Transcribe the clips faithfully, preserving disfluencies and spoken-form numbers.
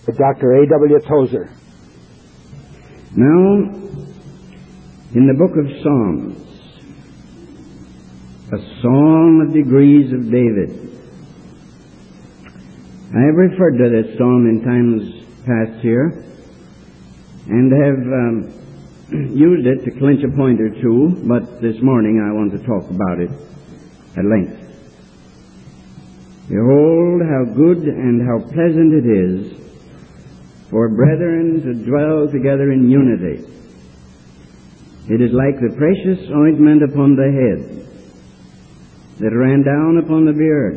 Doctor A W Tozer. Now, in the book of Psalms, a song of degrees of David. I have referred to this psalm in times past here, and have um, used it to clinch a point or two, but this morning I want to talk about it at length. Behold, how good and how pleasant it is for brethren to dwell together in unity. It is like the precious ointment upon the head that ran down upon the beard,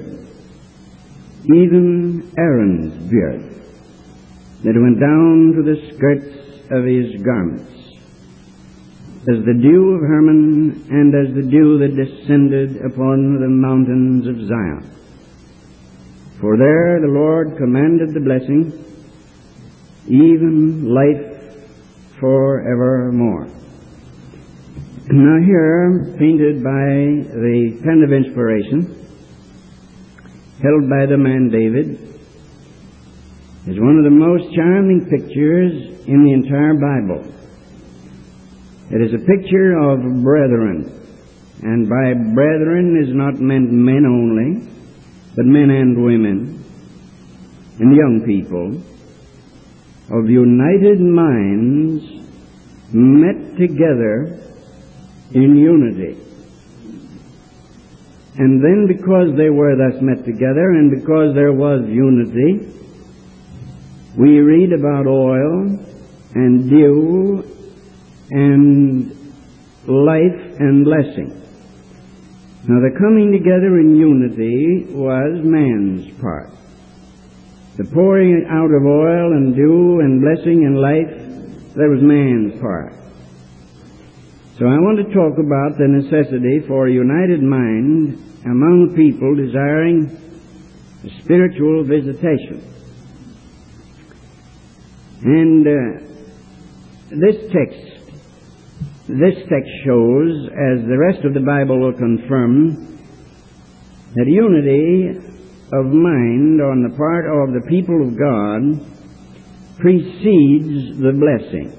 even Aaron's beard, that went down to the skirts of his garments, as the dew of Hermon, and as the dew that descended upon the mountains of Zion. For there the Lord commanded the blessing, even life forevermore. Now here, painted by the pen of inspiration, held by the man David, is one of the most charming pictures in the entire Bible. It is a picture of brethren, and by brethren is not meant men only, but men and women and young people of united minds met together in unity. And then because they were thus met together and because there was unity, we read about oil and dew and life and blessing. Now the coming together in unity was man's part. The pouring out of oil and dew and blessing and life, that was man's part. So I want to talk about the necessity for a united mind among people desiring a spiritual visitation. And uh, this text, this text shows, as the rest of the Bible will confirm, that unity of mind on the part of the people of God precedes the blessing.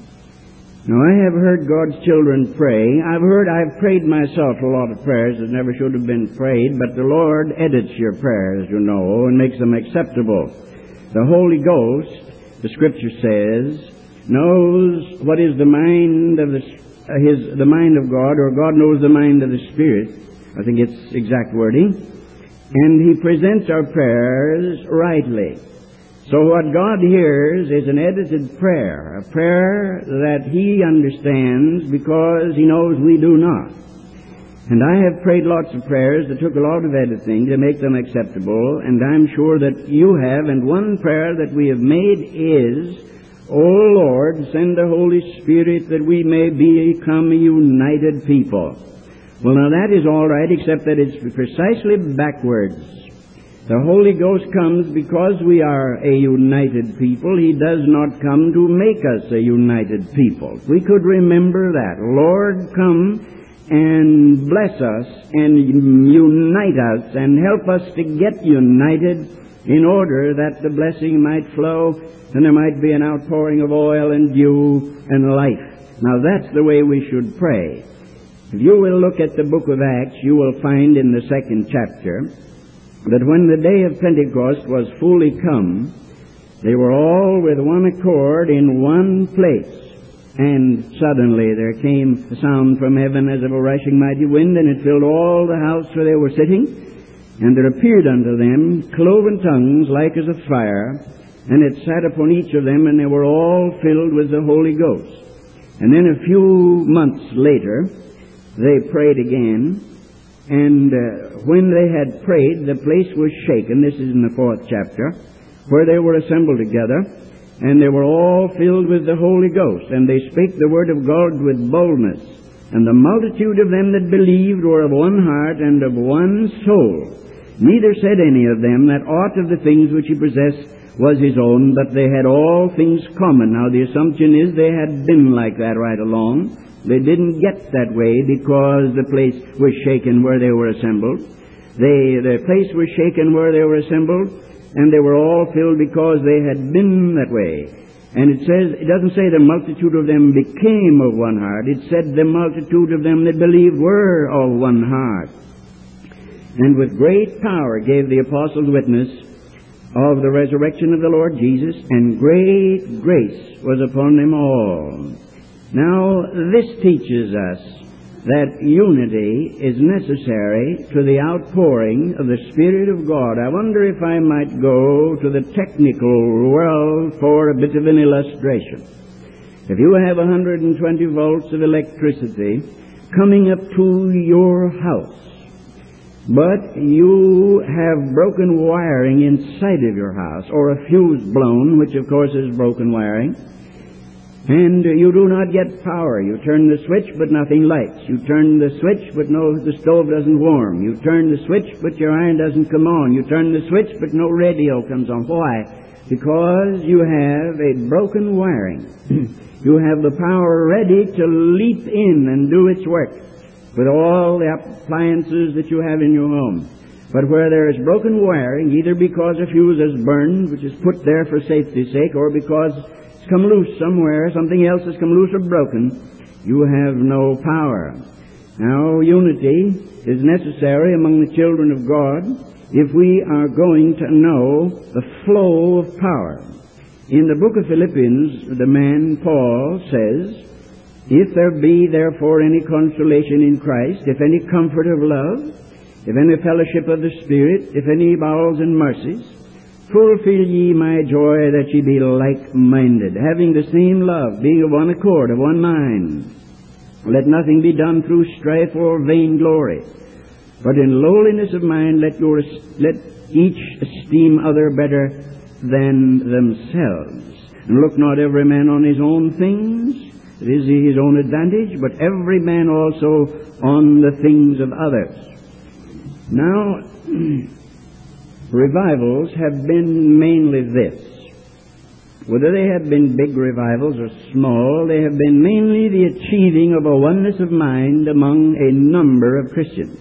Now, I have heard God's children pray. I've heard, I've prayed myself a lot of prayers that never should have been prayed, but the Lord edits your prayers, you know, and makes them acceptable. The Holy Ghost, the Scripture says, knows what is the mind of the, uh, his, the mind of God, or God knows the mind of the Spirit. I think it's exact wording. And He presents our prayers rightly. So what God hears is an edited prayer, a prayer that He understands because He knows we do not. And I have prayed lots of prayers that took a lot of editing to make them acceptable, and I'm sure that you have, and one prayer that we have made is, O Lord, send the Holy Spirit that we may become a united people. Well, now that is all right, except that it's precisely backwards. The Holy Ghost comes because we are a united people. He does not come to make us a united people. We could remember that. Lord, come and bless us and unite us and help us to get united in order that the blessing might flow and there might be an outpouring of oil and dew and life. Now that's the way we should pray. If you will look at the book of Acts, you will find in the second chapter that when the day of Pentecost was fully come, they were all with one accord in one place. And suddenly there came a sound from heaven as of a rushing mighty wind, and it filled all the house where they were sitting. And there appeared unto them cloven tongues like as of fire, and it sat upon each of them, and they were all filled with the Holy Ghost. And then a few months later, they prayed again, and uh, when they had prayed, the place was shaken. This is in the fourth chapter, where they were assembled together, and they were all filled with the Holy Ghost, and they spake the word of God with boldness. And the multitude of them that believed were of one heart and of one soul. Neither said any of them that aught of the things which he possessed was his own, but they had all things common. Now the assumption is they had been like that right along. They didn't get that way because the place was shaken where they were assembled. They, the place was shaken where they were assembled and they were all filled because they had been that way. And it says, it doesn't say the multitude of them became of one heart. It said the multitude of them that believed were of one heart. And with great power gave the apostles witness of the resurrection of the Lord Jesus, and great grace was upon them all. Now, this teaches us that unity is necessary to the outpouring of the Spirit of God. I wonder if I might go to the technical world for a bit of an illustration. If you have one hundred twenty volts of electricity coming up to your house, but you have broken wiring inside of your house, or a fuse blown, which of course is broken wiring, and you do not get power. You turn the switch, but nothing lights. You turn the switch, but no, the stove doesn't warm. You turn the switch, but your iron doesn't come on. You turn the switch, but no radio comes on. Why? Because you have a broken wiring. You have the power ready to leap in and do its work with all the appliances that you have in your home. But where there is broken wiring, either because a fuse is burned, which is put there for safety's sake, or because it's come loose somewhere, something else has come loose or broken, you have no power. Now, unity is necessary among the children of God if we are going to know the flow of power. In the book of Philippians, the man Paul says, "If there be therefore any consolation in Christ, if any comfort of love, if any fellowship of the Spirit, if any bowels and mercies, fulfill ye my joy, that ye be like-minded, having the same love, being of one accord, of one mind. Let nothing be done through strife or vainglory, but in lowliness of mind let, your, let each esteem other better than themselves. And look not every man on his own things, it is his own advantage, but every man also on the things of others." Now, revivals have been mainly this. Whether they have been big revivals or small, they have been mainly the achieving of a oneness of mind among a number of Christians.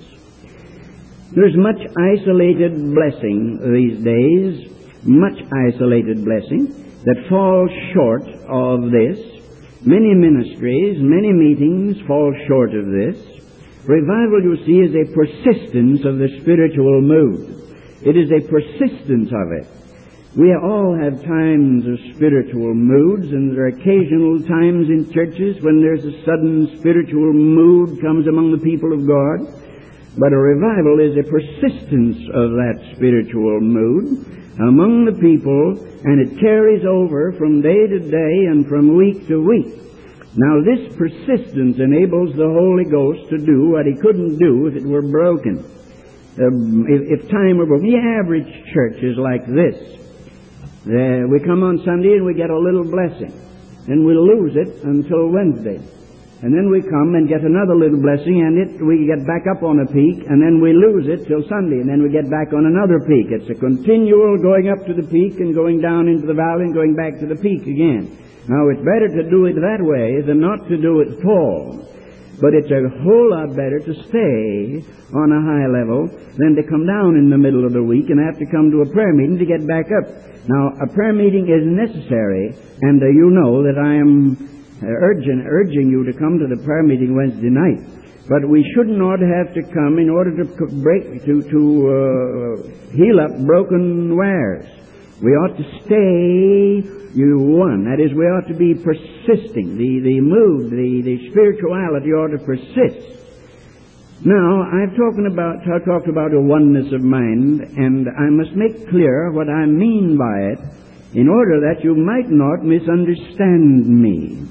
There's much isolated blessing these days, much isolated blessing that falls short of this. Many ministries, many meetings fall short of this. Revival, you see, is a persistence of the spiritual mood. It is a persistence of it. We all have times of spiritual moods, and there are occasional times in churches when there's a sudden spiritual mood comes among the people of God. But a revival is a persistence of that spiritual mood among the people, and it carries over from day to day and from week to week. Now, this persistence enables the Holy Ghost to do what He couldn't do if it were broken. Um, if, if time were broken. The average church is like this. Uh, we come on Sunday and we get a little blessing. Then we'll lose it until Wednesday. And then we come and get another little blessing, and it we get back up on a peak, and then we lose it till Sunday, and then we get back on another peak. It's a continual going up to the peak and going down into the valley and going back to the peak again. Now, it's better to do it that way than not to do it at all. But it's a whole lot better to stay on a high level than to come down in the middle of the week and have to come to a prayer meeting to get back up. Now, a prayer meeting is necessary, and uh, you know that I am uh, urging, urging you to come to the prayer meeting Wednesday night. But we should not have to come in order to break, to, to uh, heal up broken wares. We ought to stay you one. That is, we ought to be persisting. The, the mood, the, the spirituality ought to persist. Now, I've talked about, I've talked about a oneness of mind, and I must make clear what I mean by it in order that you might not misunderstand me.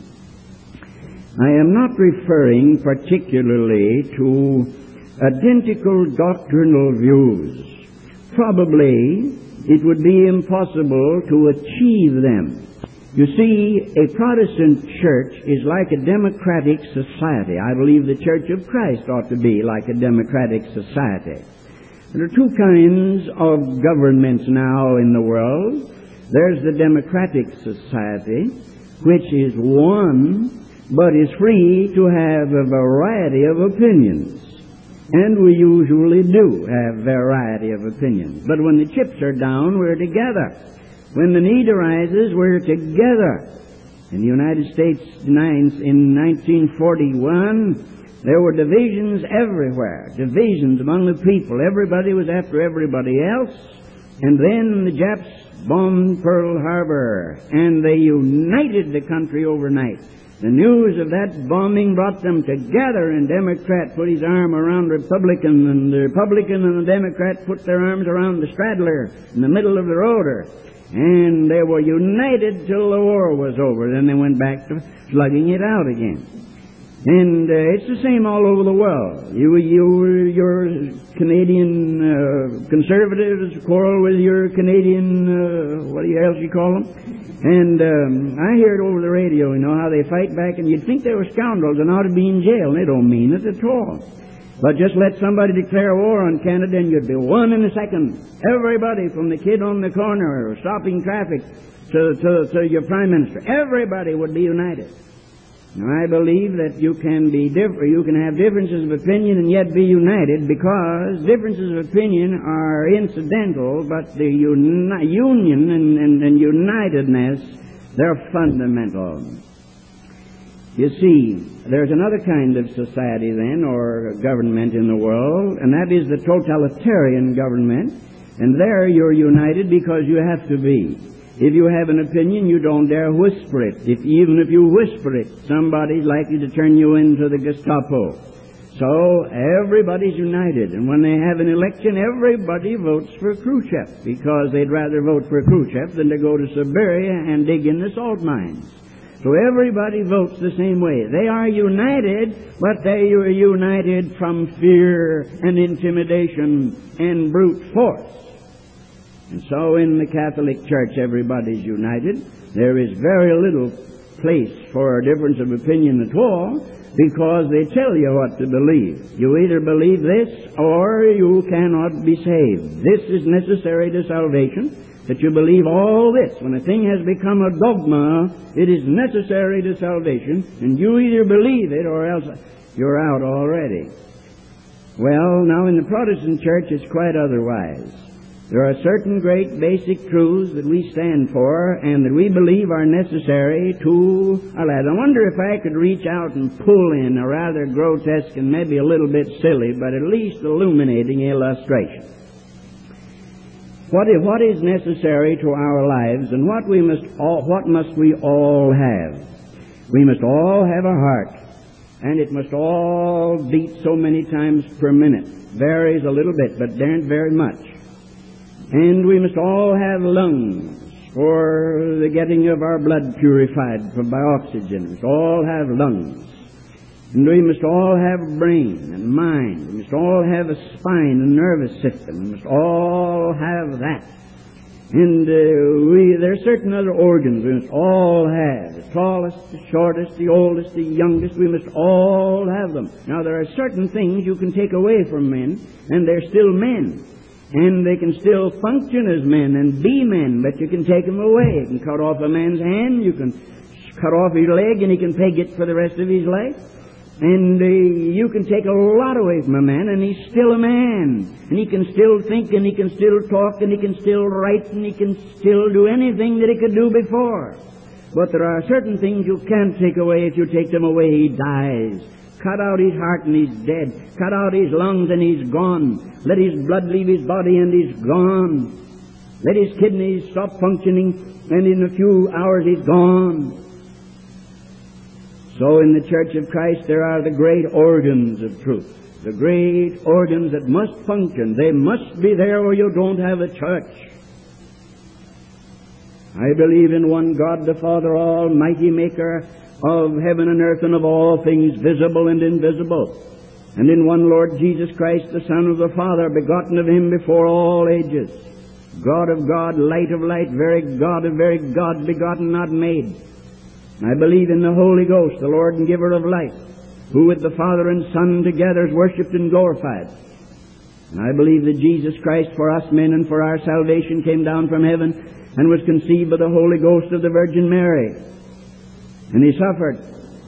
I am not referring particularly to identical doctrinal views. Probably it would be impossible to achieve them. You see, a Protestant church is like a democratic society. I believe the Church of Christ ought to be like a democratic society. There are two kinds of governments now in the world. There's the democratic society, which is one, but is free to have a variety of opinions. And we usually do have variety of opinions. But when the chips are down, we're together. When the need arises, we're together. In the United States in nineteen forty-one, there were divisions everywhere, divisions among the people. Everybody was after everybody else. And then the Japs bombed Pearl Harbor, and they united the country overnight. The news of that bombing brought them together, and Democrat put his arm around Republican, and the Republican and the Democrat put their arms around the straddler in the middle of the roader. And they were united till the war was over. Then they went back to slugging it out again. And uh, it's the same all over the world. You, you, your Canadian uh, conservatives quarrel with your Canadian, uh, what else you call them? And um, I hear it over the radio, you know, how they fight back, and you'd think they were scoundrels and ought to be in jail. They don't mean it at all. But just let somebody declare war on Canada, and you'd be one in a second. Everybody, from the kid on the corner stopping traffic to, to, to your prime minister, everybody would be united. Now, I believe that you can be different, you can have differences of opinion and yet be united, because differences of opinion are incidental, but the uni- union and, and, and unitedness, they're fundamental. You see, there's another kind of society then, or government in the world, and that is the totalitarian government, and there you're united because you have to be. If you have an opinion, you don't dare whisper it. If, even if you whisper it, somebody's likely to turn you into the Gestapo. So everybody's united. And when they have an election, everybody votes for Khrushchev, because they'd rather vote for Khrushchev than to go to Siberia and dig in the salt mines. So everybody votes the same way. They are united, but they are united from fear and intimidation and brute force. And so in the Catholic Church, everybody's united. There is very little place for a difference of opinion at all, because they tell you what to believe. You either believe this or you cannot be saved. This is necessary to salvation, that you believe all this. When a thing has become a dogma, it is necessary to salvation, and you either believe it or else you're out already. Well, now in the Protestant Church, it's quite otherwise. There are certain great basic truths that we stand for and that we believe are necessary to our lives. I wonder if I could reach out and pull in a rather grotesque and maybe a little bit silly, but at least illuminating illustration. What is, what is necessary to our lives, and what we must all, what must we all have? We must all have a heart, and it must all beat so many times per minute. Varies a little bit, but daren't very much. And we must all have lungs for the getting of our blood purified by oxygen. We must all have lungs. And we must all have a brain and mind. We must all have a spine and nervous system. We must all have that. And uh, we, there are certain other organs we must all have. The tallest, the shortest, the oldest, the youngest, we must all have them. Now, there are certain things you can take away from men, and they're still men. And they can still function as men and be men, but you can take them away. You can cut off a man's hand, you can cut off his leg, and he can peg it for the rest of his life. And uh, you can take a lot away from a man, and he's still a man. And he can still think, and he can still talk, and he can still write, and he can still do anything that he could do before. But there are certain things you can't take away. If you take them away, he dies. Cut out his heart and he's dead. Cut out his lungs and he's gone. Let his blood leave his body and he's gone. Let his kidneys stop functioning and in a few hours he's gone. So in the Church of Christ there are the great organs of truth. The great organs that must function. They must be there or you don't have a church. I believe in one God the Father, Almighty, Maker of heaven and earth and of all things visible and invisible, and in one Lord Jesus Christ, the Son of the Father, begotten of Him before all ages, God of God, light of light, very God of very God, begotten, not made. I believe in the Holy Ghost, the Lord and giver of life, who with the Father and Son together is worshipped and glorified. And I believe that Jesus Christ, for us men and for our salvation, came down from heaven and was conceived by the Holy Ghost of the Virgin Mary. And He suffered,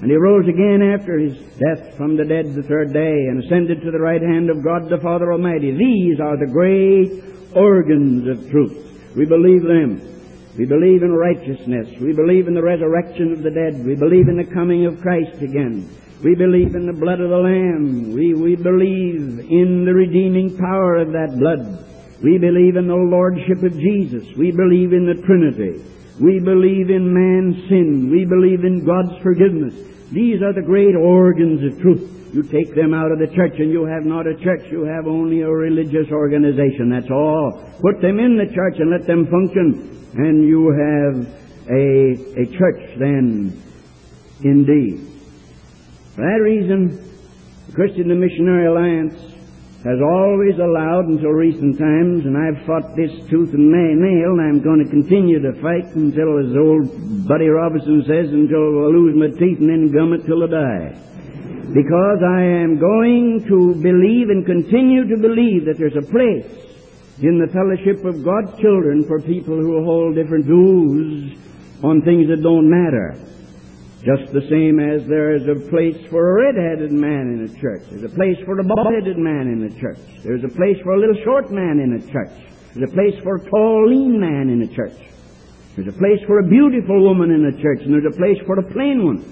And he rose again after his death from the dead the third day, and ascended to the right hand of God the Father Almighty. These are the great organs of truth. We believe them. We believe in righteousness. We believe in the resurrection of the dead. We believe in the coming of Christ again. We believe in the blood of the Lamb. We, we believe in the redeeming power of that blood. We believe in the Lordship of Jesus. We believe in the Trinity. We believe in man's sin. We believe in God's forgiveness. These are the great organs of truth. You take them out of the church and you have not a church. You have only a religious organization. That's all. Put them in the church and let them function, and you have a, a church then indeed. For that reason, the Christian and Missionary Alliance has always allowed until recent times, and I've fought this tooth and nail, and I'm going to continue to fight until, as old Buddy Robinson says, until I lose my teeth and then gum it till I die. Because I am going to believe and continue to believe that there's a place in the fellowship of God's children for people who hold different views on things that don't matter. Just the same as there is a place for a red-headed man in a church. There's a place for a bald-headed man in a church. There's a place for a little short man in a church. There's a place for a tall, lean man in a church. There's a place for a beautiful woman in a church, and there's a place for a plain one.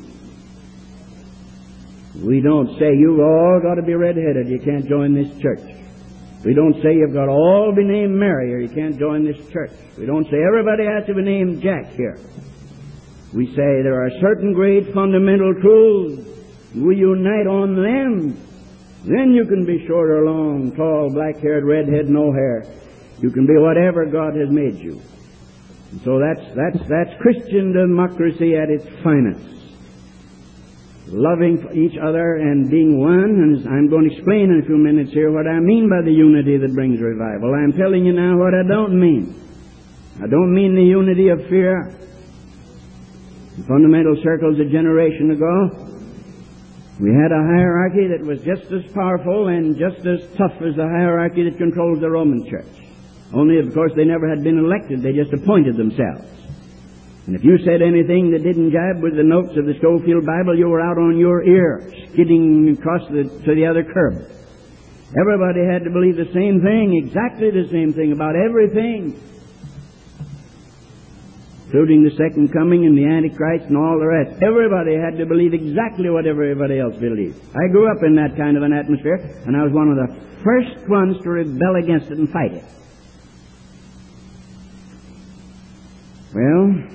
We don't say you've all got to be red-headed, you can't join this church. We don't say you've got to all be named Mary or you can't join this church. We don't say everybody has to be named Jack here. We say there are certain great fundamental truths. We unite on them. Then you can be short or long, tall, black-haired, red-head, no hair. You can be whatever God has made you. And so that's, that's, that's Christian democracy at its finest. Loving each other and being one, and I'm going to explain in a few minutes here what I mean by the unity that brings revival. I'm telling you now what I don't mean. I don't mean the unity of fear. In fundamental circles a generation ago, we had a hierarchy that was just as powerful and just as tough as the hierarchy that controls the Roman Church. Only, of course, they never had been elected. They just appointed themselves. And if you said anything that didn't jibe with the notes of the Schofield Bible, you were out on your ear, skidding across the, to the other curb. Everybody had to believe the same thing, exactly the same thing, about everything, including the second coming and the Antichrist and all the rest. Everybody had to believe exactly what everybody else believed. I grew up in that kind of an atmosphere, and I was one of the first ones to rebel against it and fight it. Well,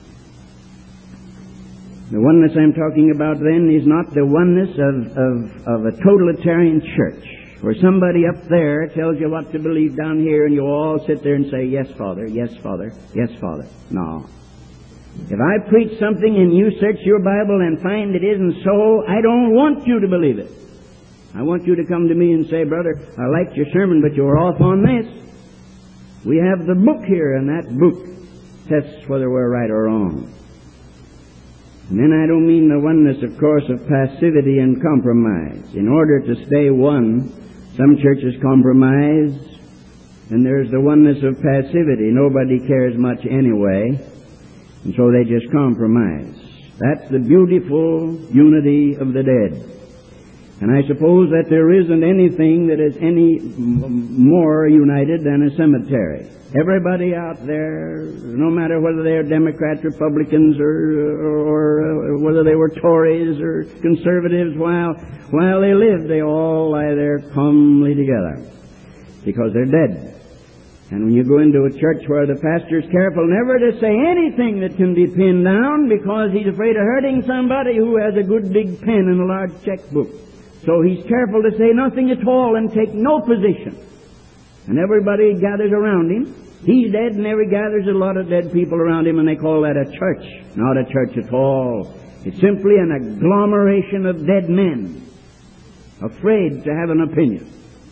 the oneness I'm talking about then is not the oneness of, of, of a totalitarian church, where somebody up there tells you what to believe down here and you all sit there and say, yes, Father, yes, Father, yes, Father. No. If I preach something and you search your Bible and find it isn't so, I don't want you to believe it. I want you to come to me and say, brother, I liked your sermon, but you were off on this. We have the book here, and that book tests whether we're right or wrong. And then I don't mean the oneness, of course, of passivity and compromise. In order to stay one, some churches compromise, and there's the oneness of passivity. Nobody cares much anyway, and so they just compromise. That's the beautiful unity of the dead. And I suppose that there isn't anything that is any more united than a cemetery. Everybody out there, no matter whether they are Democrats, Republicans, or, or, or whether they were Tories or conservatives, while, while they live, they all lie there calmly together because they're dead. And when you go into a church where the pastor's careful never to say anything that can be pinned down because he's afraid of hurting somebody who has a good big pen and a large checkbook. So he's careful to say nothing at all and take no position. And everybody gathers around him. He's dead, and every gathers a lot of dead people around him, and they call that a church. Not a church at all. It's simply an agglomeration of dead men, afraid to have an opinion.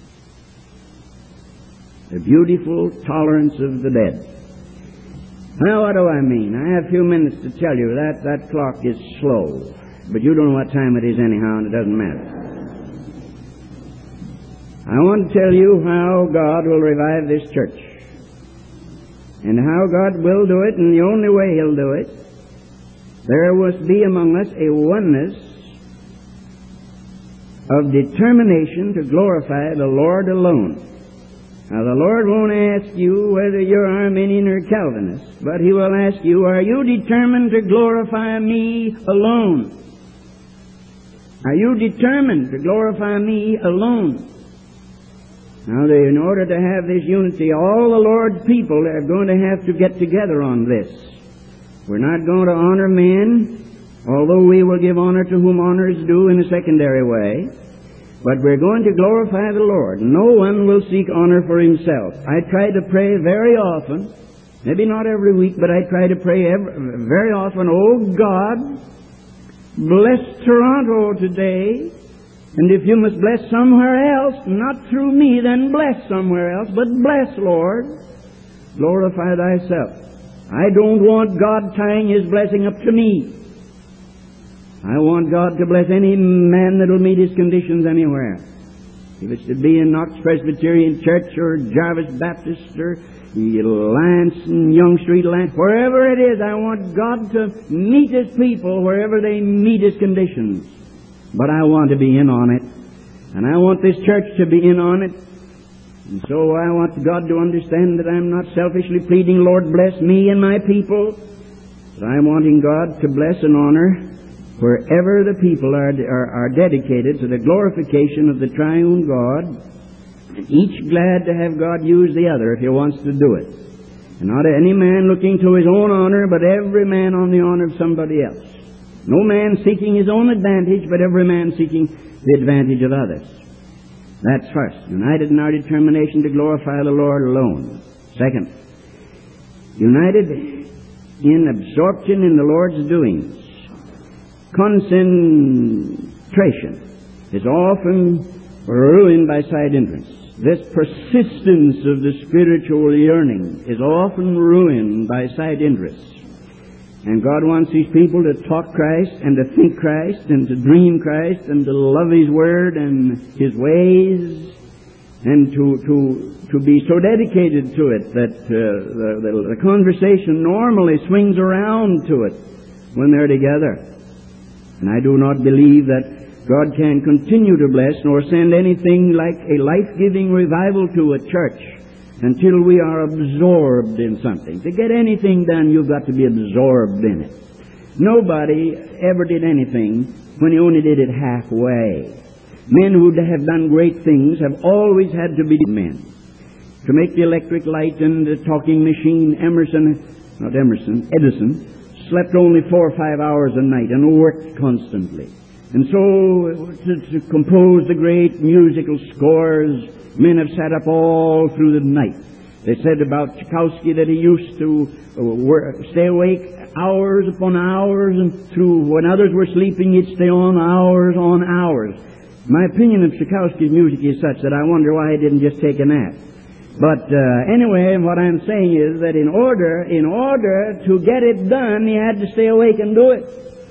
The beautiful tolerance of the dead. Now, what do I mean? I have a few minutes to tell you that that clock is slow. But you don't know what time it is anyhow, and it doesn't matter. I want to tell you how God will revive this church, and how God will do it, and the only way He'll do it there must be among us a oneness of determination to glorify the Lord alone. Now, the Lord won't ask you whether you're Arminian or Calvinist, but He will ask you, are you determined to glorify me alone? Are you determined to glorify me alone? Now, they, in order to have this unity, all the Lord's people are going to have to get together on this. We're not going to honor men, although we will give honor to whom honor is due in a secondary way. But we're going to glorify the Lord. No one will seek honor for himself. I try to pray very often, maybe not every week, but I try to pray every, very often, oh God, bless Toronto today. And if you must bless somewhere else, not through me, then bless somewhere else, but bless, Lord. Glorify thyself. I don't want God tying His blessing up to me. I want God to bless any man that will meet His conditions anywhere. If it's to be in Knox Presbyterian Church or Jarvis Baptist or Lance and Young Street Lance, wherever it is, I want God to meet His people wherever they meet His conditions. But I want to be in on it. And I want this church to be in on it. And so I want God to understand that I'm not selfishly pleading, Lord, bless me and my people. But I'm wanting God to bless and honor wherever the people are, are, are dedicated to the glorification of the triune God, and each glad to have God use the other if He wants to do it. And not any man looking to his own honor, but every man on the honor of somebody else. No man seeking his own advantage, but every man seeking the advantage of others. That's first. United in our determination to glorify the Lord alone. Second, united in absorption in the Lord's doings. Concentration is often ruined by side interests. This persistence of the spiritual yearning is often ruined by side interests. And God wants His people to talk Christ and to think Christ and to dream Christ and to love His Word and His ways and to to to be so dedicated to it that uh, the, the, the conversation normally swings around to it when they're together. And I do not believe that God can continue to bless nor send anything like a life-giving revival to a church until we are absorbed in something. To get anything done, you've got to be absorbed in it. Nobody ever did anything when he only did it halfway. Men who have done great things have always had to be men. To make the electric light and the talking machine, Emerson, not Emerson, Edison, slept only four or five hours a night and worked constantly. And so, to, to compose the great musical scores, men have sat up all through the night. They said about Tchaikovsky that he used to uh, work, stay awake hours upon hours, and through when others were sleeping, he'd stay on hours on hours. My opinion of Tchaikovsky's music is such that I wonder why he didn't just take a nap. But uh, anyway, what I'm saying is that in order, in order to get it done, he had to stay awake and do it.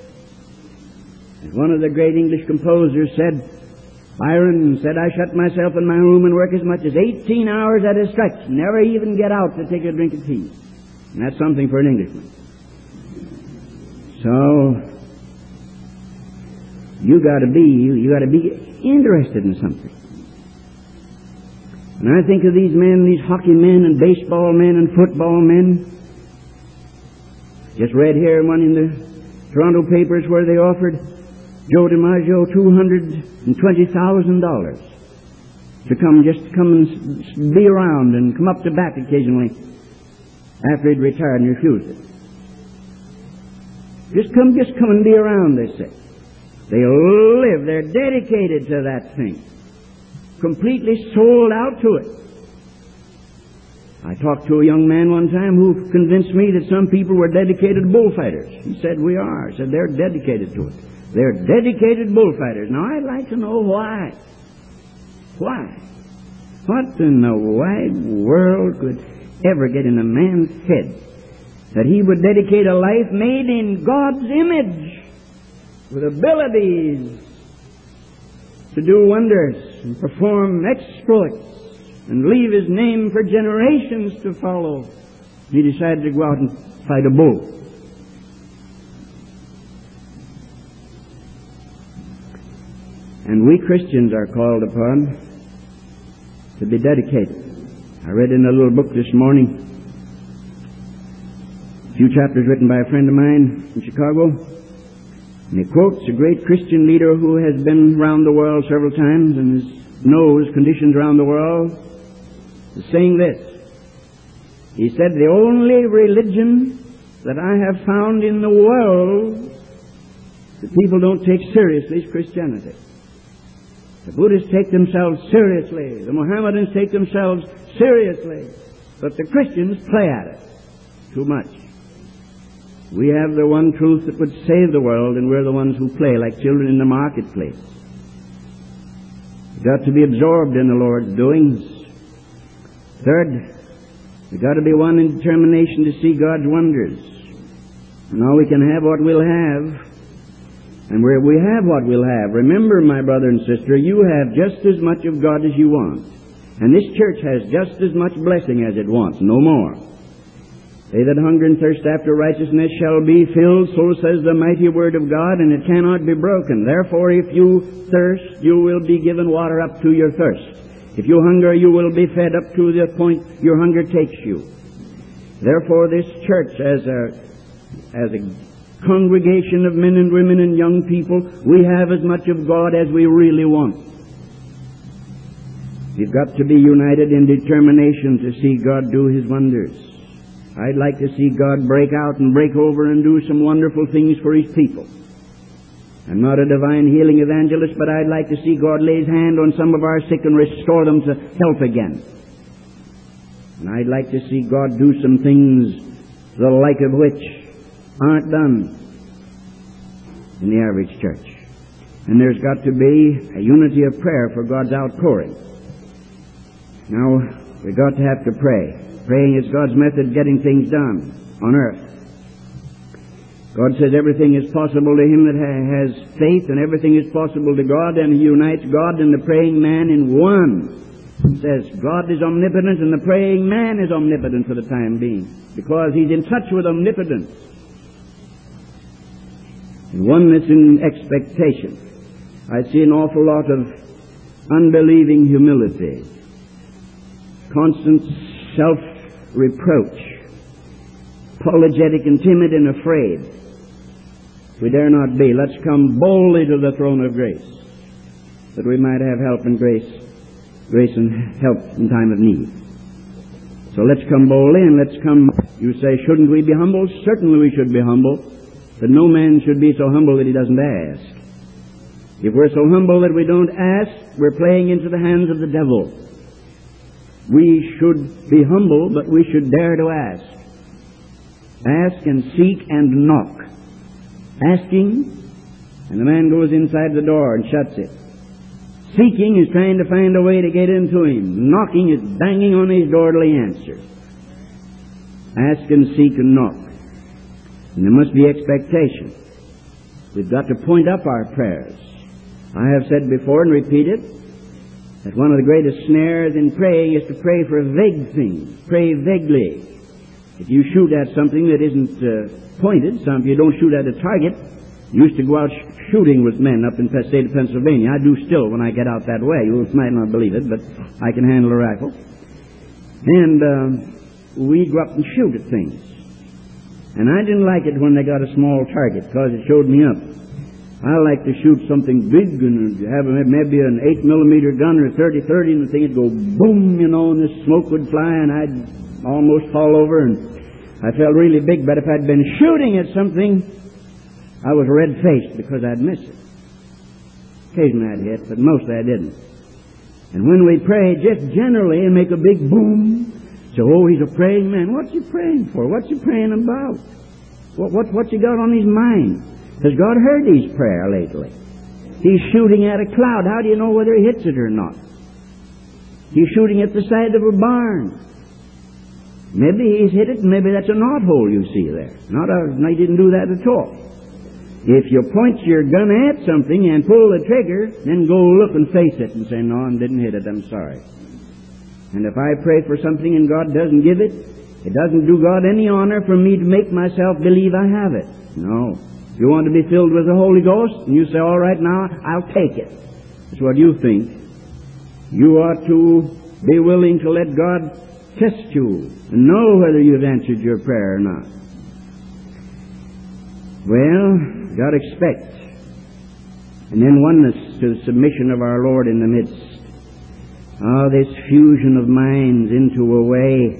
As one of the great English composers said, Byron said, I shut myself in my room and work as much as eighteen hours at a stretch, never even get out to take a drink of tea. And that's something for an Englishman. So, you gotta be, you gotta be interested in something. And I think of these men, these hockey men and baseball men and football men. Just read here one in the Toronto papers where they offered Joe DiMaggio two hundred twenty thousand dollars to come, just to come and be around and come up to bat occasionally after he'd retired, and refused it. Just come, just come and be around, they say. They live, they're dedicated to that thing. Completely sold out to it. I talked to a young man one time who convinced me that some people were dedicated bullfighters. He said, we are. I said, they're dedicated to it. They're dedicated bullfighters. Now, I'd like to know why. Why? What in the wide world could ever get in a man's head that he would dedicate a life made in God's image with abilities to do wonders and perform exploits and leave his name for generations to follow? He decided to go out and fight a bull. And we Christians are called upon to be dedicated. I read in a little book this morning a few chapters written by a friend of mine in Chicago, and he quotes a great Christian leader who has been around the world several times and knows conditions around the world, saying this. He said, "The only religion that I have found in the world that people don't take seriously is Christianity. The Buddhists take themselves seriously. The Mohammedans take themselves seriously. But the Christians play at it too much. We have the one truth that would save the world, and we're the ones who play like children in the marketplace. We've got to be absorbed in the Lord's doings. Third, we've got to be one in determination to see God's wonders. Now we can have what we'll have, and where we have what we'll have. Remember, my brother and sister, you have just as much of God as you want. And this church has just as much blessing as it wants, no more. They that hunger and thirst after righteousness shall be filled, so says the mighty word of God, and it cannot be broken. Therefore, if you thirst, you will be given water up to your thirst. If you hunger, you will be fed up to the point your hunger takes you. Therefore, this church, as a, as a congregation of men and women and young people, we have as much of God as we really want. We've got to be united in determination to see God do His wonders. I'd like to see God break out and break over and do some wonderful things for His people. I'm not a divine healing evangelist, but I'd like to see God lay His hand on some of our sick and restore them to health again. And I'd like to see God do some things the like of which aren't done in the average church. And there's got to be a unity of prayer for God's outpouring. Now, we've got to have to pray. Praying is God's method of getting things done on earth. God says everything is possible to him that ha- has faith, and everything is possible to God, and He unites God and the praying man in one. He says God is omnipotent, and the praying man is omnipotent for the time being, because he's in touch with omnipotence. And oneness in expectation. I see an awful lot of unbelieving humility, constant self-reproach, apologetic and timid and afraid. We dare not be. Let's come boldly to the throne of grace, that we might have help and grace, grace and help in time of need. So let's come boldly, and let's come. You say, shouldn't we be humble? Certainly we should be humble, but no man should be so humble that he doesn't ask. If we're so humble that we don't ask, we're playing into the hands of the devil. We should be humble, but we should dare to ask. Ask and seek and knock. Asking, and the man goes inside the door and shuts it. Seeking is trying to find a way to get into him. Knocking is banging on his door till he answers. Ask and seek and knock. And there must be expectation. We've got to point up our prayers. I have said before and repeat it, that one of the greatest snares in praying is to pray for vague things. Pray vaguely. If you shoot at something that isn't uh, pointed, some you don't shoot at a target. You used to go out sh- shooting with men up in the state of Pennsylvania. I do still when I get out that way. You might not believe it, but I can handle a rifle. And uh, we'd go up and shoot at things. And I didn't like it when they got a small target, because it showed me up. I like to shoot something big and have maybe an eight millimeter gun or thirty thirty, and the thing would go boom, you know, and the smoke would fly, and I'd almost fall over, and I felt really big. But if I'd been shooting at something, I was red-faced because I'd miss it. Occasionally I'd hit, but mostly I didn't. And when we pray, just generally, and make a big boom, so, oh, he's a praying man. What's he praying for? What's he praying about? What, what, what's he got on his mind? Has God heard his prayer lately? He's shooting at a cloud. How do you know whether he hits it or not? He's shooting at the side of a barn. Maybe he's hit it, and maybe that's a knothole you see there. Not a, no, he didn't do that at all. If you point your gun at something and pull the trigger, then go look and face it and say, no, I didn't hit it, I'm sorry. And if I pray for something and God doesn't give it, it doesn't do God any honor for me to make myself believe I have it. No. You want to be filled with the Holy Ghost, and you say, all right, now, I'll take it. That's what you think. You ought to be willing to let God test you and know whether you've answered your prayer or not. Well, God expects. And then oneness to the submission of our Lord in the midst. Ah, this fusion of minds into a way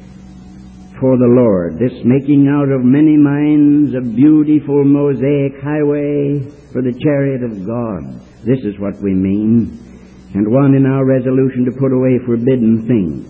for the Lord. This making out of many minds a beautiful mosaic highway for the chariot of God. This is what we mean. And one in our resolution to put away forbidden things.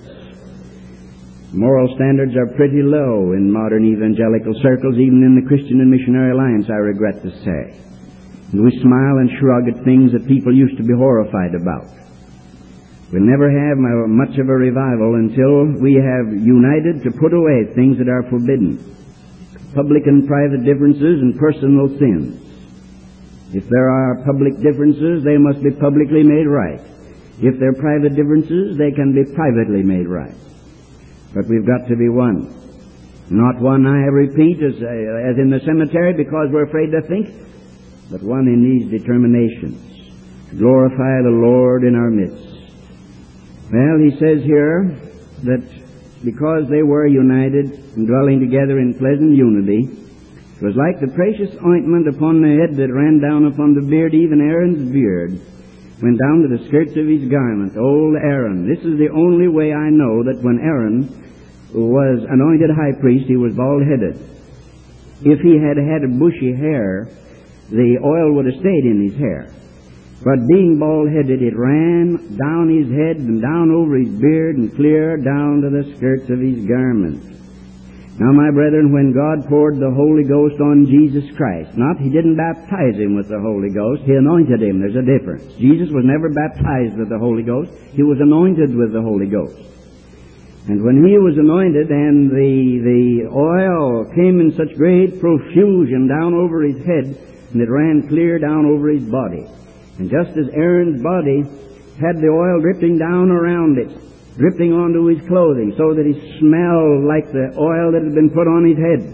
Moral standards are pretty low in modern evangelical circles, even in the Christian and Missionary Alliance, I regret to say. And we smile and shrug at things that people used to be horrified about. We'll never have much of a revival until we have united to put away things that are forbidden. Public and private differences and personal sins. If there are public differences, they must be publicly made right. If they're private differences, they can be privately made right. But we've got to be one. Not one, I repeat, as, as in the cemetery because we're afraid to think, but one in these determinations. Glorify the Lord in our midst. Well, he says here that because they were united and dwelling together in pleasant unity, it was like the precious ointment upon the head that ran down upon the beard, even Aaron's beard, went down to the skirts of his garment. Old Aaron. This is the only way I know that when Aaron was anointed high priest, he was bald-headed. If he had had a bushy hair, the oil would have stayed in his hair. But being bald-headed, it ran down his head and down over his beard and clear down to the skirts of his garment. Now, my brethren, when God poured the Holy Ghost on Jesus Christ, not, he didn't baptize him with the Holy Ghost, he anointed him. There's a difference. Jesus was never baptized with the Holy Ghost. He was anointed with the Holy Ghost. And when he was anointed and the, the oil came in such great profusion down over his head, and it ran clear down over his body. And just as Aaron's body had the oil dripping down around it, dripping onto his clothing, so that he smelled like the oil that had been put on his head,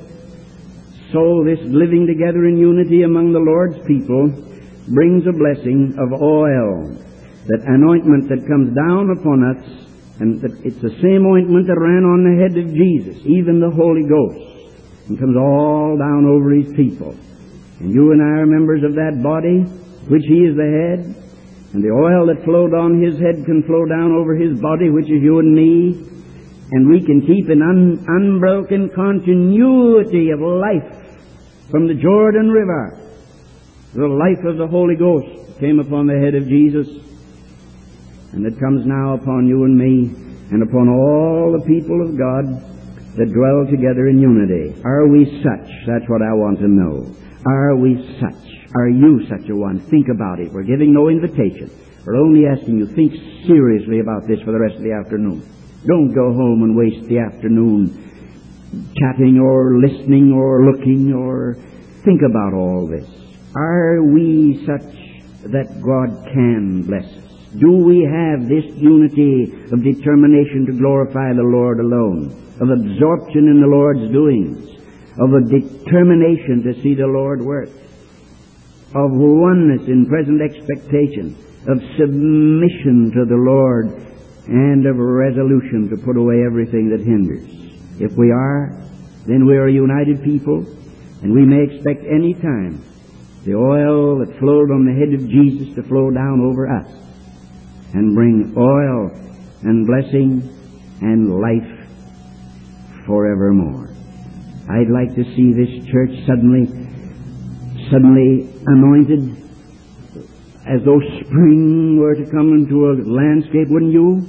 so this living together in unity among the Lord's people brings a blessing of oil, that anointment that comes down upon us, and that it's the same ointment that ran on the head of Jesus, even the Holy Ghost, and comes all down over his people. And you and I are members of that body, which he is the head, and the oil that flowed on his head can flow down over his body, which is you and me, and we can keep an un- unbroken continuity of life from the Jordan River. The life of the Holy Ghost came upon the head of Jesus, and it comes now upon you and me, and upon all the people of God that dwell together in unity. Are we such? That's what I want to know. Are we such? Are you such a one? Think about it. We're giving no invitation. We're only asking you, think seriously about this for the rest of the afternoon. Don't go home and waste the afternoon chatting or listening or looking, or think about all this. Are we such that God can bless us? Do we have this unity of determination to glorify the Lord alone, of absorption in the Lord's doings, of a determination to see the Lord work, of oneness in present expectation, of submission to the Lord, and of resolution to put away everything that hinders? If we are, then we are a united people, and we may expect any time the oil that flowed on the head of Jesus to flow down over us and bring oil and blessing and life forevermore. I'd like to see this church suddenly, suddenly anointed, as though spring were to come into a landscape, wouldn't you?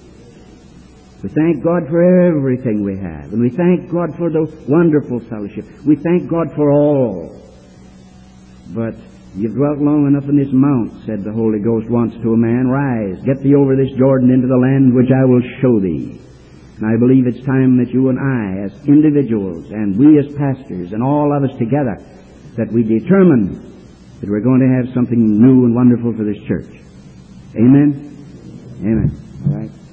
We thank God for everything we have, and we thank God for the wonderful fellowship. We thank God for all. But you've dwelt long enough in this mount, said the Holy Ghost once to a man. Rise, get thee over this Jordan into the land which I will show thee. And I believe it's time that you and I, as individuals, and we as pastors, and all of us together, that we determine that we're going to have something new and wonderful for this church. Amen? Amen. All right.